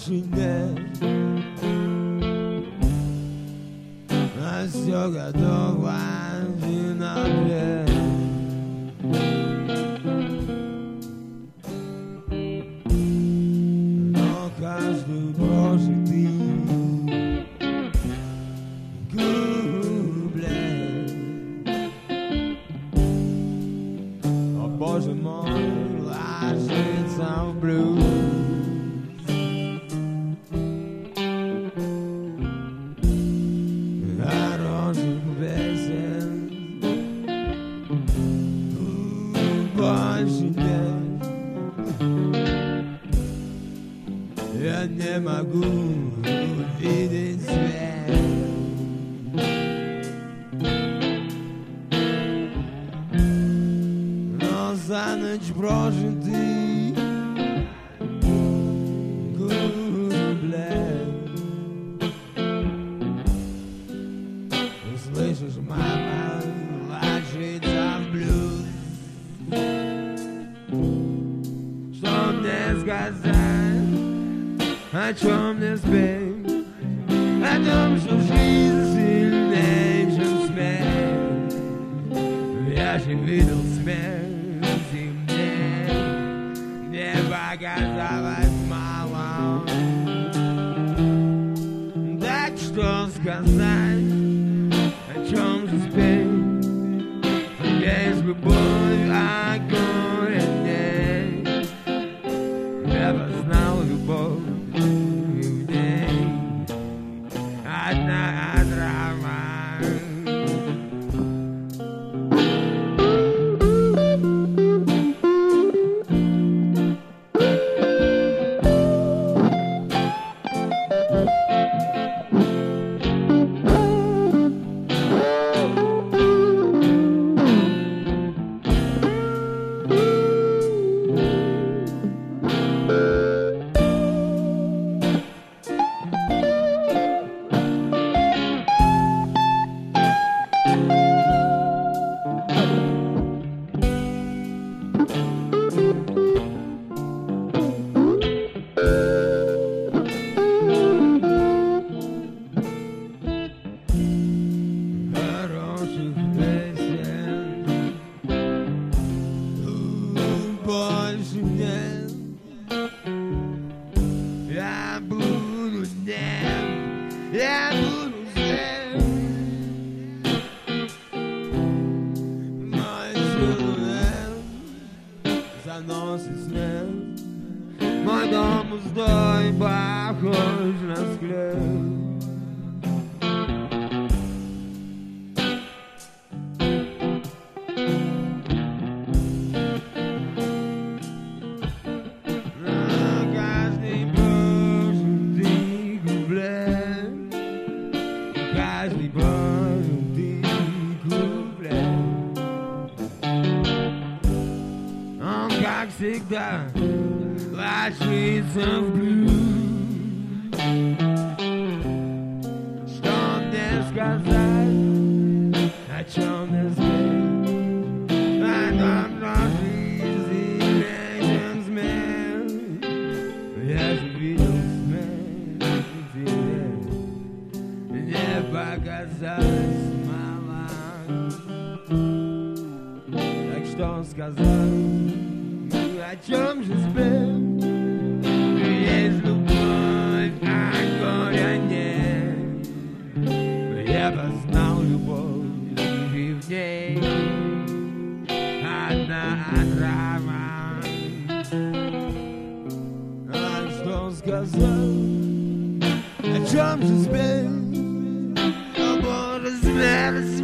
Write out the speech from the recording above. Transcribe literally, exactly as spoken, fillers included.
больше нет, а все готово один ответ. Но каждый прожитый губляет. О боже мой, ложится в блюз. Хороших песен больше нет. Я не могу увидеть свет. Но за ночь прожитый губляет. Услышишь, мама ложится в блюз. Что мне сказать, о чем мне спеть? О том, что жизнь сильнее, чем смерть. Я же видел смерть, и мне не показалось мало. Так что сказать, о чем же спеть? Есть любовь, а горя нет. Я познал любовь, и в ней одна драма. Хороших песен больше нет. Я буду днем, я буду всем. Мой силуэт заносит снег. Мой дом пустой, похож на склеп. Каждый прожитый куплет, он, как всегда, ложится в блюз. Что мне сказать, о чем мне спеть? О том, что жизнь сильнее, чем смерть. Я же видел смерть, и мне показалось мало. Так что сказать, о чем же спеть? Есть любовь, а горя нет. Я познал любовь, и в ней одна драма. Так что сказать, о чем же спеть? О боже, смерть.